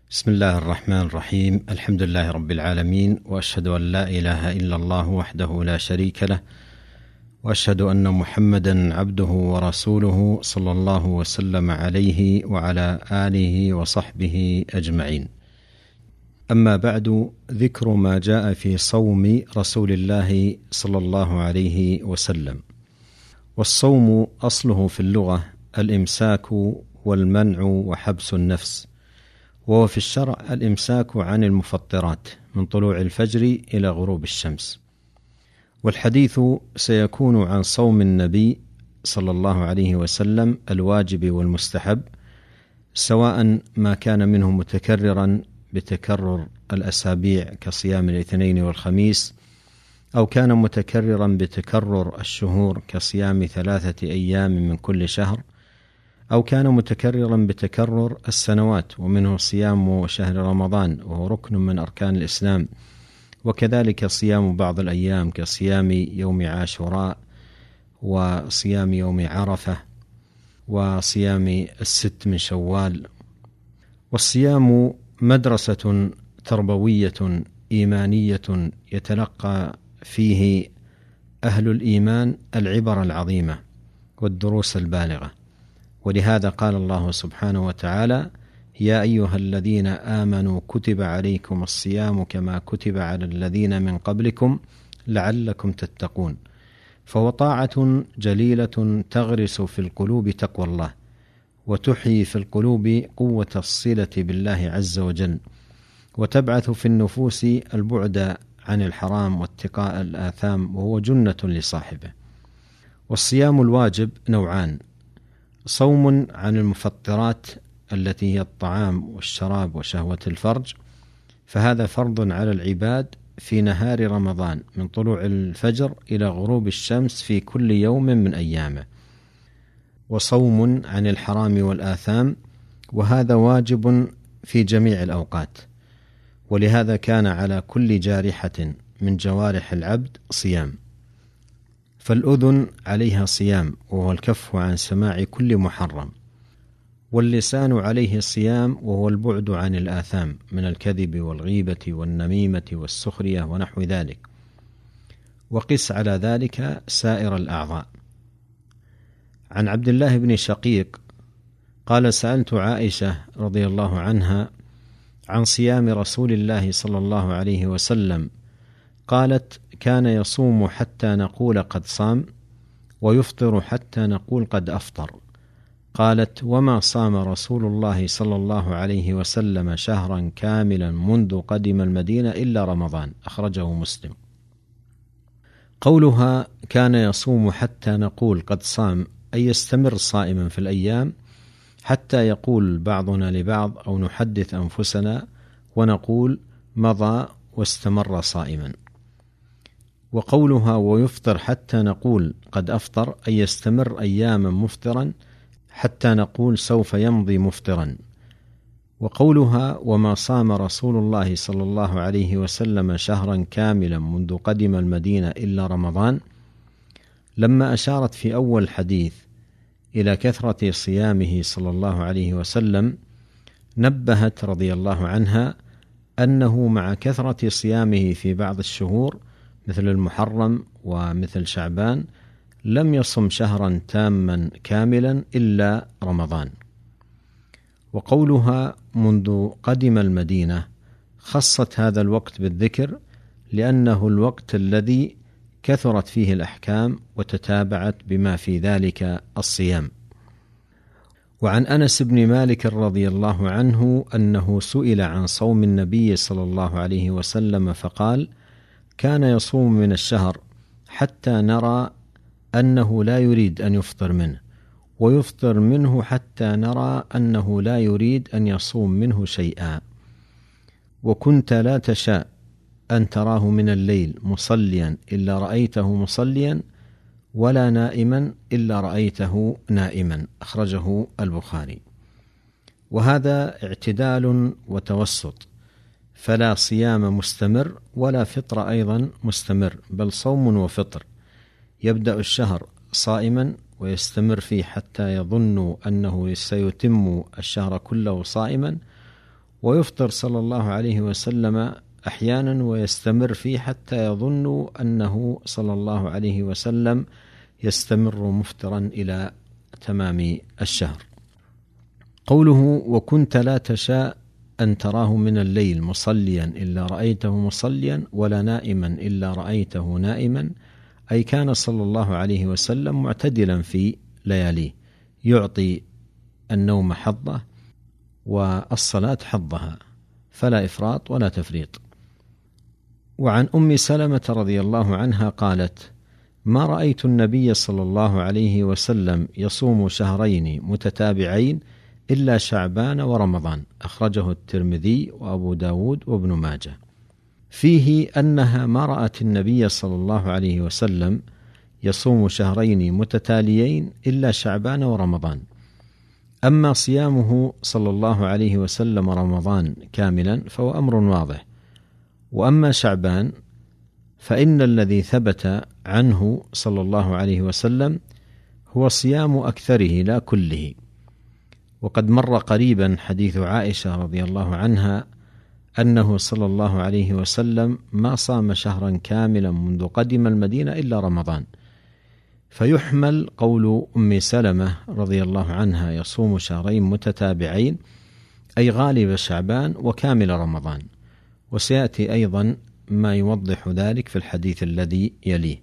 بسم الله الرحمن الرحيم. الحمد لله رب العالمين، وأشهد أن لا إله إلا الله وحده لا شريك له، وأشهد أن محمدا عبده ورسوله صلى الله وسلم عليه وعلى آله وصحبه أجمعين. أما بعد، ذكر ما جاء في صوم رسول الله صلى الله عليه وسلم. والصوم أصله في اللغة الإمساك والمنع وحبس النفس، وهو في الشرع الإمساك عن المفطرات من طلوع الفجر إلى غروب الشمس. والحديث سيكون عن صوم النبي صلى الله عليه وسلم الواجب والمستحب، سواء ما كان منه متكررا بتكرر الأسابيع كصيام الاثنين والخميس، أو كان متكررا بتكرر الشهور كصيام 3 أيام من كل شهر، أو كان متكررا بتكرر السنوات، ومنه صيام شهر رمضان وهو ركن من أركان الإسلام، وكذلك صيام بعض الأيام كصيام يوم عاشوراء وصيام يوم عرفة وصيام 6 من شوال. والصيام مدرسة تربوية إيمانية يتلقى فيه أهل الإيمان العبر العظيمة والدروس البالغة، ولهذا قال الله سبحانه وتعالى: يا أيها الذين آمنوا كتب عليكم الصيام كما كتب على الذين من قبلكم لعلكم تتقون. فهو طاعة جليلة تغرس في القلوب تقوى الله، وتحيي في القلوب قوة الصلة بالله عز وجل، وتبعث في النفوس البعد عن الحرام واتقاء الآثام، وهو جنة لصاحبه. والصيام الواجب نوعان: صوم عن المفطرات التي هي الطعام والشراب وشهوة الفرج، فهذا فرض على العباد في نهار رمضان من طلوع الفجر إلى غروب الشمس في كل يوم من أيامه. وصوم عن الحرام والآثام، وهذا واجب في جميع الأوقات، ولهذا كان على كل جارحة من جوارح العبد صيام. فالأذن عليها صيام، وهو الكف عن سماع كل محرم، واللسان عليه صيام، وهو البعد عن الآثام من الكذب والغيبة والنميمة والسخرية ونحو ذلك، وقس على ذلك سائر الأعضاء. عن عبد الله بن شقيق قال: سألت عائشة رضي الله عنها عن صيام رسول الله صلى الله عليه وسلم، قالت: كان يصوم حتى نقول قد صام، ويفطر حتى نقول قد أفطر. قالت: وما صام رسول الله صلى الله عليه وسلم شهرا كاملا منذ قدم المدينة إلا رمضان، أخرجه مسلم. قولها كان يصوم حتى نقول قد صام، أي يستمر صائما في الأيام حتى يقول بعضنا لبعض أو نحدث أنفسنا ونقول مضى واستمر صائما. وقولها ويفطر حتى نقول قد أفطر، أي يستمر أياما مفطرا حتى نقول سوف يمضي مفطرا. وقولها وما صام رسول الله صلى الله عليه وسلم شهرا كاملا منذ قدم المدينة إلا رمضان، لما أشارت في أول الحديث إلى كثرة صيامه صلى الله عليه وسلم، نبهت رضي الله عنها أنه مع كثرة صيامه في بعض الشهور مثل المحرم ومثل شعبان لم يصم شهرا تاما كاملا إلا رمضان. وقولها منذ قدم المدينة خصت هذا الوقت بالذكر، لأنه الوقت الذي كثرت فيه الأحكام وتتابعت بما في ذلك الصيام. وعن أنس بن مالك رضي الله عنه أنه سئل عن صوم النبي صلى الله عليه وسلم فقال: كان يصوم من الشهر حتى نرى أنه لا يريد أن يفطر منه، ويفطر منه حتى نرى أنه لا يريد أن يصوم منه شيئا. وكنت لا تشاء أن تراه من الليل مصليا إلا رأيته مصليا، ولا نائما إلا رأيته نائما، أخرجه البخاري. وهذا اعتدال وتوسط، فلا صيام مستمر ولا فطر أيضا مستمر، بل صوم وفطر. يبدأ الشهر صائما ويستمر فيه حتى يظن أنه سيتم الشهر كله صائما، ويفطر صلى الله عليه وسلم أحيانا ويستمر فيه حتى يظن أنه صلى الله عليه وسلم يستمر مفطرا إلى تمام الشهر. قوله: وكنت لا تشاء أن تراه من الليل مصليا إلا رأيته مصليا ولا نائما إلا رأيته نائما، أي كان صلى الله عليه وسلم معتدلا في لياليه، يعطي النوم حظه والصلاة حظها، فلا إفراط ولا تفريط. وعن أم سلمة رضي الله عنها قالت: ما رأيت النبي صلى الله عليه وسلم يصوم شهرين متتابعين إلا شعبان ورمضان، أخرجه الترمذي وأبو داود وابن ماجه. فيه أنها ما رأت النبي صلى الله عليه وسلم يصوم شهرين متتاليين إلا شعبان ورمضان. أما صيامه صلى الله عليه وسلم رمضان كاملا فهو أمر واضح، وأما شعبان فإن الذي ثبت عنه صلى الله عليه وسلم هو صيام أكثره لا كله. وقد مر قريبا حديث عائشة رضي الله عنها أنه صلى الله عليه وسلم ما صام شهرا كاملا منذ قدم المدينة إلا رمضان، فيحمل قول أم سلمة رضي الله عنها يصوم شهرين متتابعين أي غالب شعبان وكامل رمضان، وسيأتي أيضا ما يوضح ذلك في الحديث الذي يليه.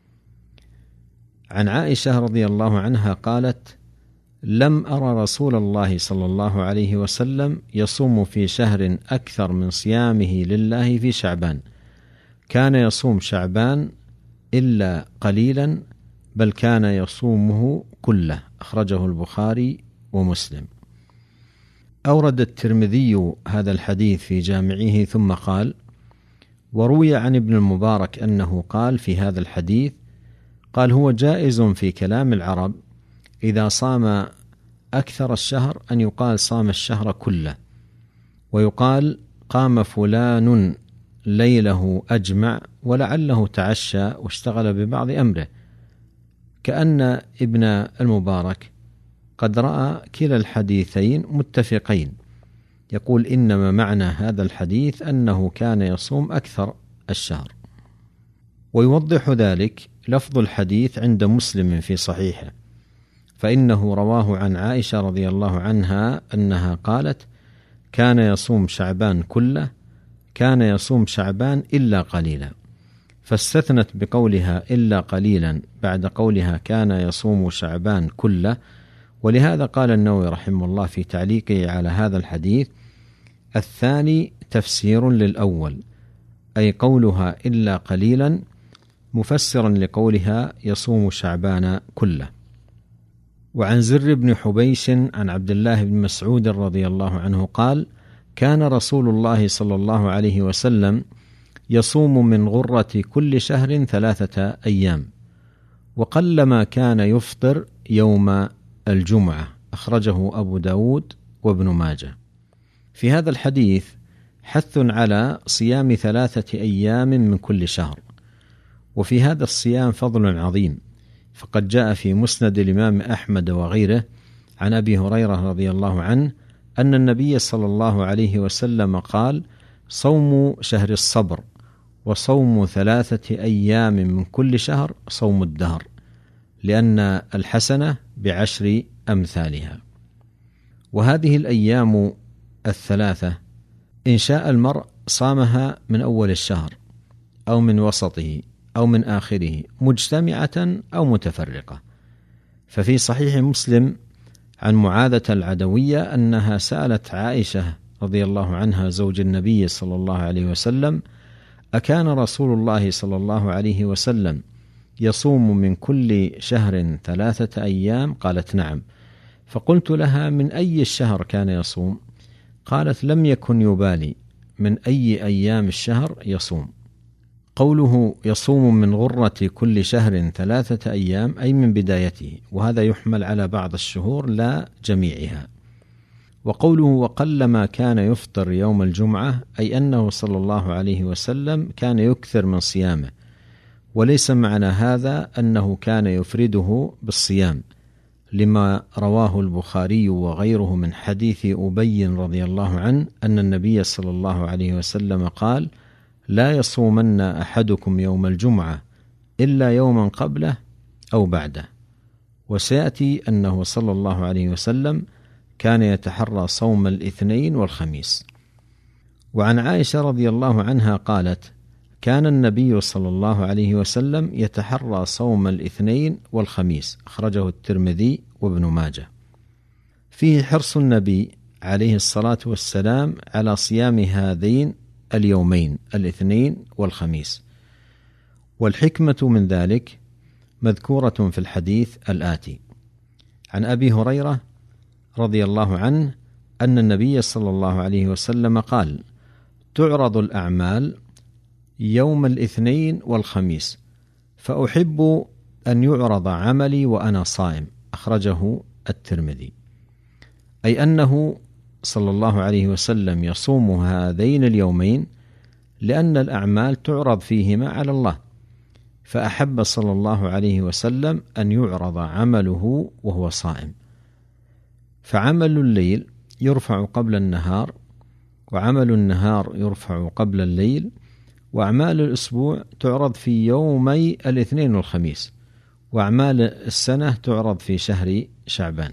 عن عائشة رضي الله عنها قالت: لم أرى رسول الله صلى الله عليه وسلم يصوم في شهر أكثر من صيامه لله في شعبان، كان يصوم شعبان إلا قليلا، بل كان يصومه كله، أخرجه البخاري ومسلم. أورد الترمذي هذا الحديث في جامعه ثم قال: وروي عن ابن المبارك أنه قال في هذا الحديث، قال: هو جائز في كلام العرب إذا صام أكثر الشهر أن يقال صام الشهر كله، ويقال قام فلان ليله أجمع ولعله تعشى واشتغل ببعض أمره، كأن ابن المبارك قد رأى كلا الحديثين متفقين، يقول إنما معنى هذا الحديث أنه كان يصوم أكثر الشهر. ويوضح ذلك لفظ الحديث عند مسلم في صحيحه، فإنه رواه عن عائشة رضي الله عنها أنها قالت: كان يصوم شعبان كله، كان يصوم شعبان إلا قليلا، فاستثنت بقولها إلا قليلا بعد قولها كان يصوم شعبان كله. ولهذا قال النووي رحمه الله في تعليقه على هذا الحديث: الثاني تفسير للأول، أي قولها إلا قليلا مفسرا لقولها يصوم شعبان كله. وعن زر بن حبيش عن عبد الله بن مسعود رضي الله عنه قال: كان رسول الله صلى الله عليه وسلم يصوم من غرة كل شهر 3 أيام، وقلما كان يفطر يوم الجمعة، أخرجه أبو داود وابن ماجه. في هذا الحديث حث على صيام 3 أيام من كل شهر، وفي هذا الصيام فضل عظيم، فقد جاء في مسند الإمام أحمد وغيره عن أبي هريرة رضي الله عنه أن النبي صلى الله عليه وسلم قال: صوم شهر الصبر، وصوم 3 أيام من كل شهر صوم الدهر، لأن الحسنة ب10 أمثالها. وهذه الأيام 3 إن شاء المرء صامها من أول الشهر أو من وسطه أو من آخره، مجتمعة أو متفرقة. ففي صحيح مسلم عن معاذة العدوية أنها سألت عائشة رضي الله عنها زوج النبي صلى الله عليه وسلم: أكان رسول الله صلى الله عليه وسلم يصوم من كل شهر 3 أيام؟ قالت: نعم. فقلت لها: من أي الشهر كان يصوم؟ قالت: لم يكن يبالي من أي أيام الشهر يصوم. قوله يصوم من غرة كل شهر 3 أيام أي من بدايته، وهذا يحمل على بعض الشهور لا جميعها. وقوله وقلما كان يفطر يوم الجمعة أي أنه صلى الله عليه وسلم كان يكثر من صيامه، وليس معنى هذا أنه كان يفرده بالصيام، لما رواه البخاري وغيره من حديث أبي رضي الله عنه أن النبي صلى الله عليه وسلم قال: لا يصومن أحدكم يوم الجمعة إلا يوما قبله أو بعده. وسيأتي أنه صلى الله عليه وسلم كان يتحرى صوم الاثنين والخميس. وعن عائشة رضي الله عنها قالت: كان النبي صلى الله عليه وسلم يتحرى صوم الاثنين والخميس، أخرجه الترمذي وابن ماجه. فيه حرص النبي عليه الصلاة والسلام على صيام هذين اليومين الاثنين والخميس، والحكمة من ذلك مذكورة في الحديث الآتي: عن أبي هريرة رضي الله عنه أن النبي صلى الله عليه وسلم قال: تعرض الأعمال يوم الاثنين والخميس، فأحب أن يعرض عملي وأنا صائم، أخرجه الترمذي. أي أنه صلى الله عليه وسلم يصوم هذين اليومين لأن الأعمال تعرض فيهما على الله، فأحب صلى الله عليه وسلم أن يعرض عمله وهو صائم. فعمل الليل يرفع قبل النهار، وعمل النهار يرفع قبل الليل، وأعمال الأسبوع تعرض في يومي الاثنين والخميس، وأعمال السنة تعرض في شهر شعبان.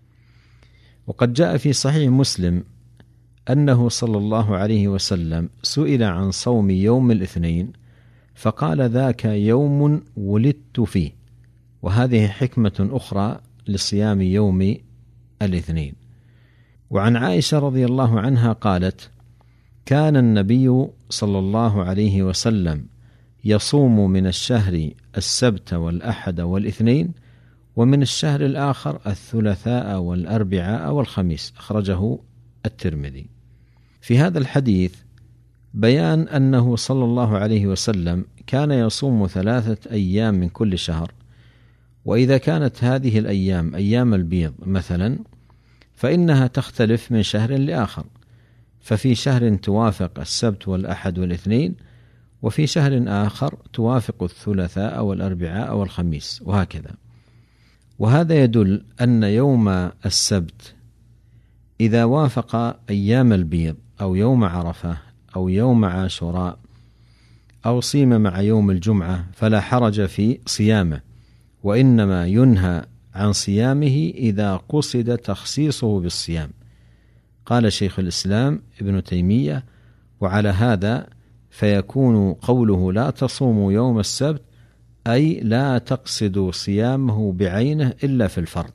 وقد جاء في صحيح مسلم أنه صلى الله عليه وسلم سئل عن صوم يوم الاثنين فقال: ذاك يوم ولدت فيه. وهذه حكمة أخرى لصيام يوم الاثنين. وعن عائشة رضي الله عنها قالت: كان النبي صلى الله عليه وسلم يصوم من الشهر السبت والأحد والاثنين، ومن الشهر الآخر الثلاثاء والأربعاء والخميس، أخرجه الترمذي. في هذا الحديث بيان أنه صلى الله عليه وسلم كان يصوم 3 أيام من كل شهر، وإذا كانت هذه الأيام أيام البيض مثلا فإنها تختلف من شهر لآخر، ففي شهر توافق السبت والأحد والاثنين، وفي شهر آخر توافق الثلاثاء والأربعاء والخميس، وهكذا. وهذا يدل أن يوم السبت إذا وافق أيام البيض أو يوم عرفة أو يوم عاشوراء أو صيم مع يوم الجمعة فلا حرج في صيامه، وإنما ينهى عن صيامه إذا قصد تخصيصه بالصيام. قال شيخ الإسلام ابن تيمية: وعلى هذا فيكون قوله لا تصوموا يوم السبت أي لا تقصدوا صيامه بعينه إلا في الفرض.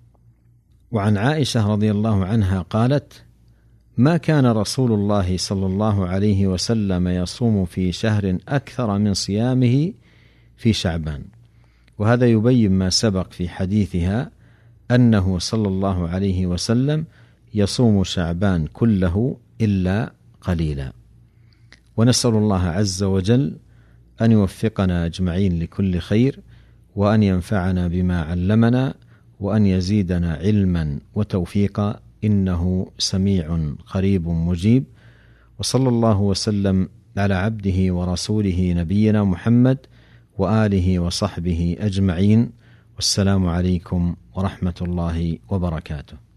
وعن عائشة رضي الله عنها قالت: ما كان رسول الله صلى الله عليه وسلم يصوم في شهر أكثر من صيامه في شعبان. وهذا يبين ما سبق في حديثها أنه صلى الله عليه وسلم يصوم شعبان كله إلا قليلا. ونسأل الله عز وجل أن يوفقنا أجمعين لكل خير، وأن ينفعنا بما علمنا، وأن يزيدنا علما وتوفيقا، إنه سميع قريب مجيب. وصلى الله وسلم على عبده ورسوله نبينا محمد وآله وصحبه أجمعين، والسلام عليكم ورحمة الله وبركاته.